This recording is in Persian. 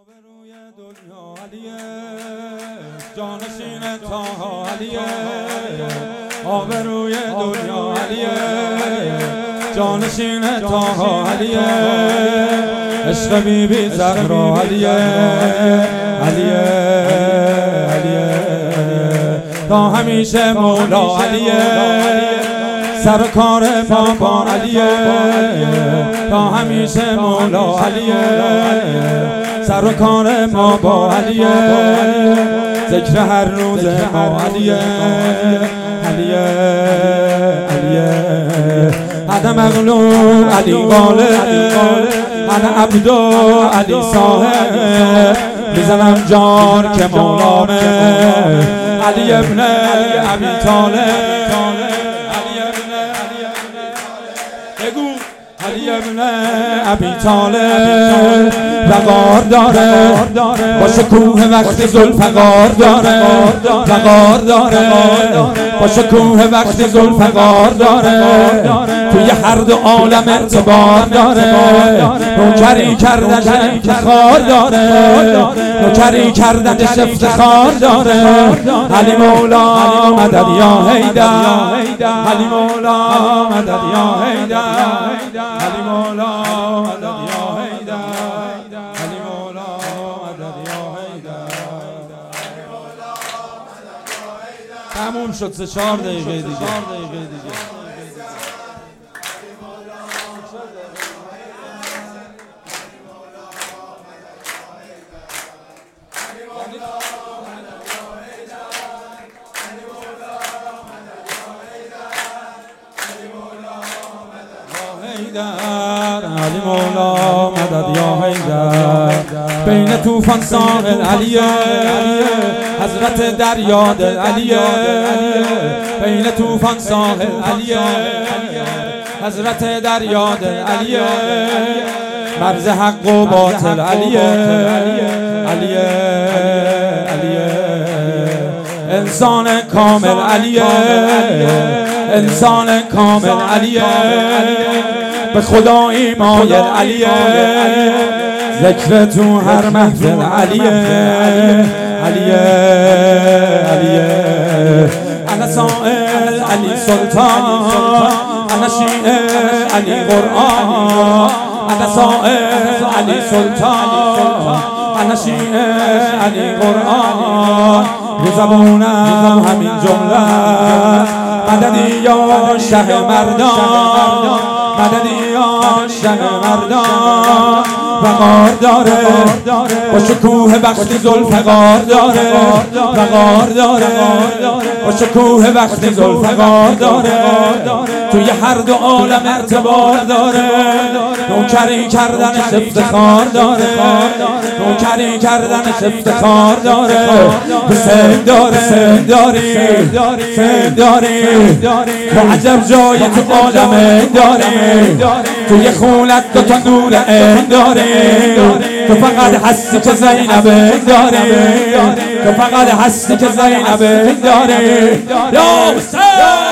آبروی دنیا علیه، جانشین طه علیه. آبروی دنیا علیه، جانشین طه علیه. عشق بیبی زهرا علیه، علیه علیه. تا همیشه مولا علیه، سرکار بابا علیه. تا همیشه مولا علیه، سرکار بابا علیه. ذکر هر روز ما علیه، علیه علیه. انا مغلوب علی غالب، انا عبدو علی صاحب. میزنم جان که مولامه، علی ابن ابی طالب. علی ابن ابی طالب وقار داره، با شکوه وقت ذوالفقار داره. وقار داره، با شکوه وقت ذوالفقار داره. توی هر دو عالم اعتبار داره. نوکری کردنش افتخار داره، نوکری کردنش افتخار داره. علی مولا مدد یا حیدر، علی مولا مدد یا حیدر، علی مولا مدد یا حیدر، علی مولا مدد یا حیدر. تموم شد. 3-4 دقیقه دیگه. علی مولا مدد یا حیدر. بین طوفان ساحل علیه، حضرت دریا دل علیه. بین طوفان ساحل علیه، حضرت دریا دل علیه. مرز حق و باطل علیه، علیه علیه. انسان کامل علیه، انسان کامل علیه. به خدایی مایل علیه، ذکر تو هر محفل علیه، علیه علیه. انا سائل علی سلطان، انا شیعه علی قرآن. انا سائل علی سلطان، انا شیعه علی قرآن. رو زبونم همین جمله، مددی یا شه مردان، مددی یا شه مردان. وقار داره، با شکوه وقتی ذوالفقار داره. وقار داره، با شکوه وقتی ذوالفقار داره. توی هر دو عالم اعتبار داره. نوکری کردنش افتخار داره، نوکری کردنش افتخار داره. حسین داره، حسین داری، حسین داری. تو عجب جای تو عالم داری. توی خونت 2 تا نور عین داری. تو فقط هستی که زینب داری، تو فقط هستی که زینب داری. یا حسین